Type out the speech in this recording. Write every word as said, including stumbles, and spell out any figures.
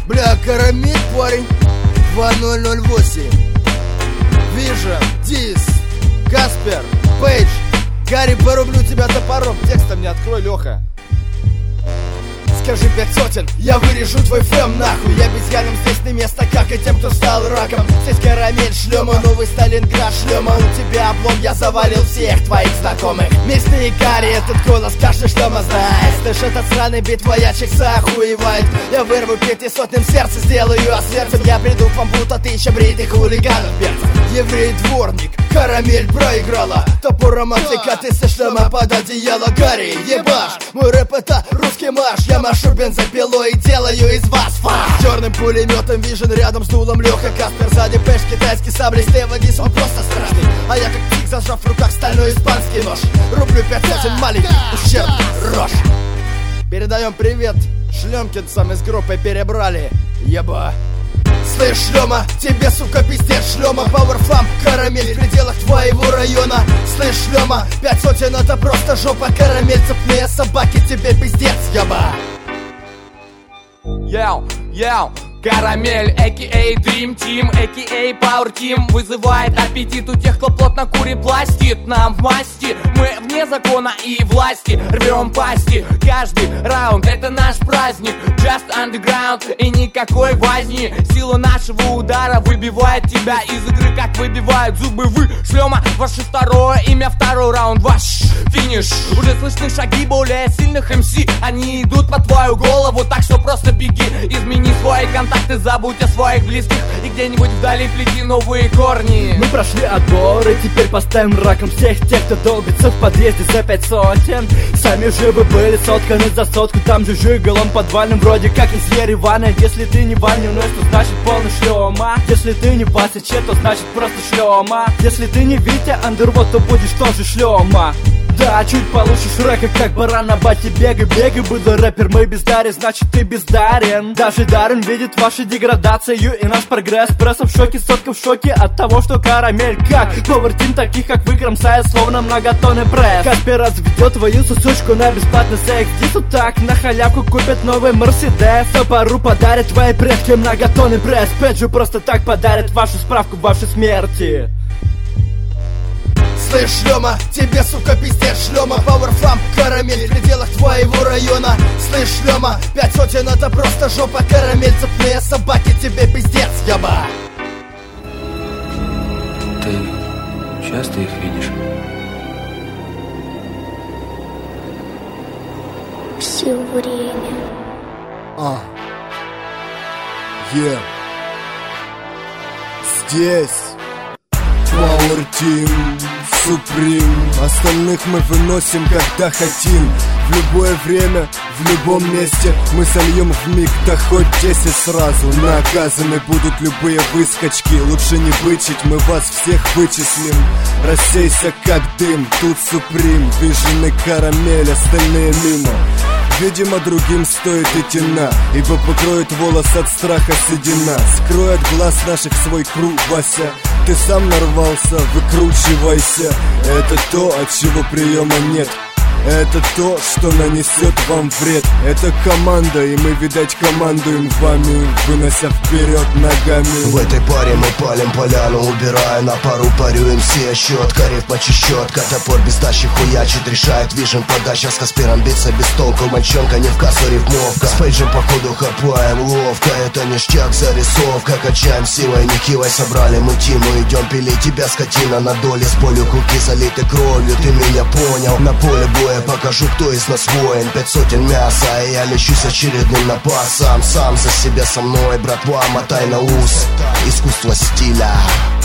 Бля, Карамель, парень. два ноль ноль восемь. Vision, Дис, Каспер, Пейдж. Гарри, порублю тебя топором. Текстом не открой, Леха. Скажи пять сотен, я вырежу твой фэм нахуй. Я безъявным здесь не место, как и тем, кто стал раком. Здесь Карамель, шлема, новый Сталинград, шлема. У тебя облом, я завалил всех твоих знакомых. Местные Гарри, этот голос каждый шлема знает. Слышь, этот сраный бит, твоя чекса охуевает. Я вырву пятисотным сердце, сделаю а сердцем. Я приду к вам, будто тысяча бритых хулиганов перцев. Еврей-дворник, Карамель проиграла. Топором отвлека, ты со шлема под одеяло. Гарри, ебаш, мой рэп это русский марш. Я машу бензопилой и делаю из вас фарш. Черным пулеметом Vision, рядом с дулом Леха Каспер. Сзади пэш, китайский саблей, Стева Дис, он просто страшный. А я как тик, зажав в руках стальной испанский нож. Рублю пять сотен, маленький ущербный рожь. Передаем привет шлемкинцам из группы перебрали. Еба. Слышь, шлема, тебе, сука, пиздец, шлема. Пауэрфам, Карамель в пределах твоего района. Слышь, шлема, пять сотен это просто жопа. Карамель, цепные собаки, тебе пиздец, еба. Йоу, йоу, Карамель, а.к.а. Dream Team, а.к.а. Power Team. Вызывает аппетит у тех, кто плотно курит, пластит. Нам в масти, мы вне закона и власти. Рвем пасти, каждый раунд это наш праздник. Just underground и никакой возни. Сила нашего удара выбивает тебя из игры, как выбивают зубы вы. Шлема, ваше второе имя, второй раунд ваш финиш. Уже слышны шаги более сильных эм си. Они идут по твою голову, так что просто беги. Измени свои контакты, забудь о своих близких. И где-нибудь вдали плети новые корни. Мы прошли отбор и теперь поставим раком всех тех, кто долбится в подъезде за пять сотен. Сами же вы были сотканы за сотку. Там же жиголом подвальным, вроде как из Еревана. Если ты не Ваня, ну то значит полный шлема. Если ты не Вася Че, то значит просто шлема. Если ты не Витя Андервуд, то будешь тоже шлема. Да, чуть получишь рэка, как баран на бате. Бегай, бегай, буду рэпер, мы бездарен, значит ты бездарен. Даже Даррен видит вашу деградацию и наш прогресс. Пресса в шоке, сотка в шоке от того, что Карамель как повертим таких, как вы, кромсая словно многотонный пресс. Каспер разведет твою сосочку на бесплатный секс. Дису так, на халявку купят новый Мерседес. Топору подарят твои предки многотонный пресс. Пэджу просто так подарят вашу справку вашей смерти. Слышь, шлема, тебе, сука, пиздец, шлема. Пауэрфам, Карамель в пределах твоего района. Слышь, шлема, пять сотен это просто жопа. Карамель, цепные собаки, тебе пиздец, еба. Ты часто их видишь? Все время. А. Е. Здесь Power Team, Supreme. Остальных мы выносим, когда хотим. В любое время, в любом месте мы сольем вмиг, да хоть десять сразу. Наказаны будут любые выскочки. Лучше не бычить, мы вас всех вычислим. Рассейся как дым, тут Supreme. Vision и Карамель, остальные мимо. Видимо, другим стоит идти на, ибо покроет волос от страха седина. Скроет глаз наших свой круг, Вася. Ты сам нарвался, выкручивайся. Это то, от чего приема нет. Это то, что нанесет вам вред. Это команда, и мы, видать, командуем вами, вынося вперед ногами. В этой паре мы палим поляну, убирая на пару парю МС. Щетка, рифма чещетка, топор без тащи хуячит. Решает Vision, подача с Каспиром, биться без толку. Мальчонка не в кассу, рифмовка. С Пейджем по ходу хапаем ловко. Это ништяк, зарисовка. Качаем силой, не кивай, собрали мы тиму. Идем пилить тебя, скотина, на доле. С болью куки залиты кровью, ты меня понял. На поле боя покажу, кто из нас воин. Пять сотен мяса, и я лечусь очередным напасом. Сам за себя со мной, братва, мотай на ус. Искусство стиля.